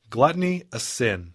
Gluttony a sin?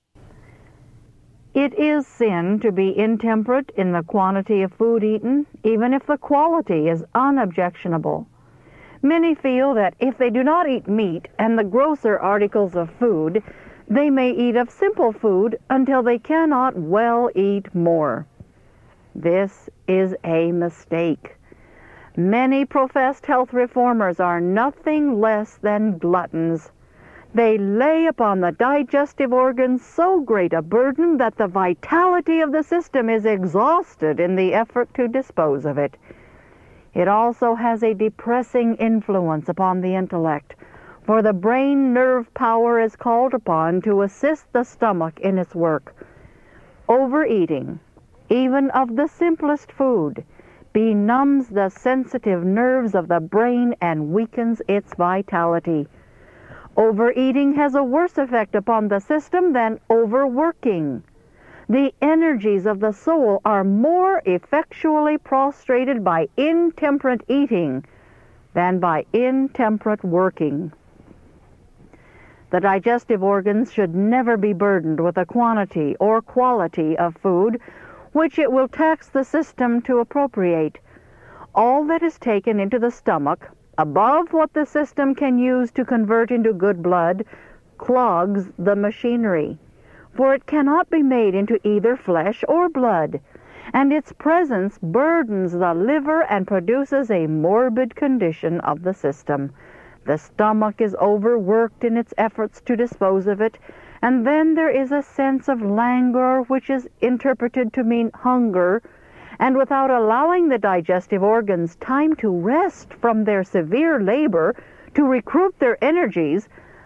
It is sin to be intemperate in the quantity of food eaten, even if the quality is unobjectionable. Many feel that if they do not eat meat and the grosser articles of food, they may eat of simple food until they cannot well eat more. This is a mistake. Many professed health reformers are nothing less than gluttons. They lay upon the digestive organs so great a burden that the vitality of the system is exhausted in the effort to dispose of it. It also has a depressing influence upon the intellect, for the brain nerve power is called upon to assist the stomach in its work. Overeating, even of the simplest food, benumbs the sensitive nerves of the brain and weakens its vitality. Overeating has a worse effect upon the system than overworking. The energies of the soul are more effectually prostrated by intemperate eating than by intemperate working. The digestive organs should never be burdened with a quantity or quality of food which it will tax the system to appropriate. All that is taken into the stomach, above what the system can use to convert into good blood, clogs the machinery, for it cannot be made into either flesh or blood, and its presence burdens the liver and produces a morbid condition of the system. The stomach is overworked in its efforts to dispose of it, and then there is a sense of languor which is interpreted to mean hunger, and without allowing the digestive organs time to rest from their severe labor to recruit their energies,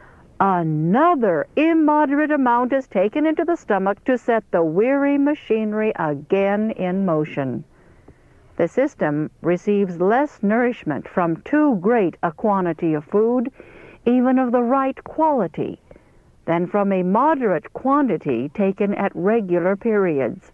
another immoderate amount is taken into the stomach to set the weary machinery again in motion. The system receives less nourishment from too great a quantity of food, even of the right quality, than from a moderate quantity taken at regular periods.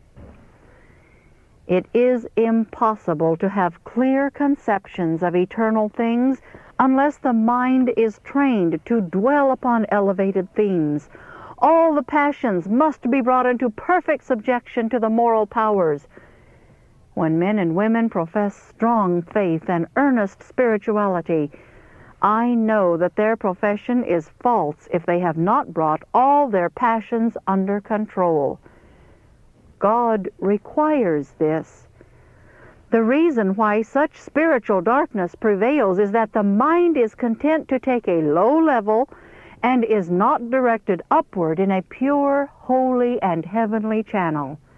It is impossible to have clear conceptions of eternal things unless the mind is trained to dwell upon elevated themes. All the passions must be brought into perfect subjection to the moral powers. When men and women profess strong faith and earnest spirituality, I know that their profession is false if they have not brought all their passions under control. God requires this. The reason why such spiritual darkness prevails is that the mind is content to take a low level and is not directed upward in a pure, holy, and heavenly channel.